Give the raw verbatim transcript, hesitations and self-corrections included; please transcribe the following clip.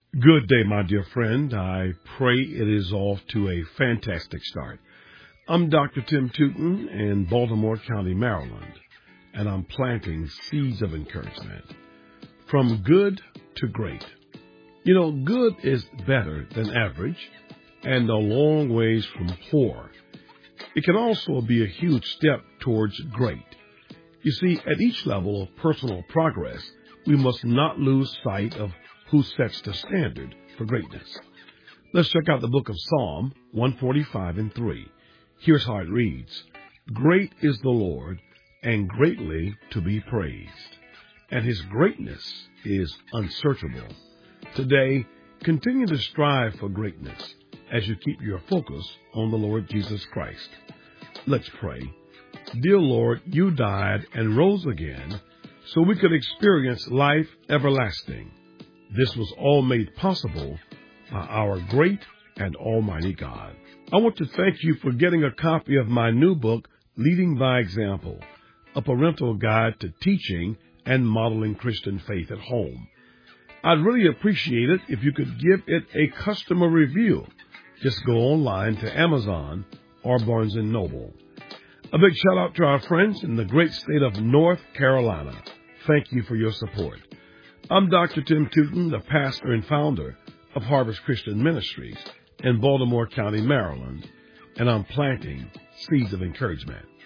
Good day, my dear friend. I pray it is off to a fantastic start. I'm Doctor Tim Tootin in Baltimore County, Maryland, and I'm planting seeds of encouragement. From good to great. You know, good is better than average and a long ways from poor. It can also be a huge step towards great. You see, at each level of personal progress, we must not lose sight of who sets the standard for greatness. Let's check out the book of Psalm one forty-five and three. Here's how it reads. Great is the Lord, and greatly to be praised, and his greatness is unsearchable. Today, continue to strive for greatness as you keep your focus on the Lord Jesus Christ. Let's pray. Dear Lord, you died and rose again so we could experience life everlasting. This was all made possible by our great and almighty God. I want to thank you for getting a copy of my new book, Leading by Example, a parental guide to teaching and modeling Christian faith at home. I'd really appreciate it if you could give it a customer review. Just go online to Amazon or Barnes and Noble. A big shout out to our friends in the great state of North Carolina. Thank you for your support. I'm Doctor Tim Tootin, the pastor and founder of Harvest Christian Ministries in Baltimore County, Maryland, and I'm planting seeds of encouragement.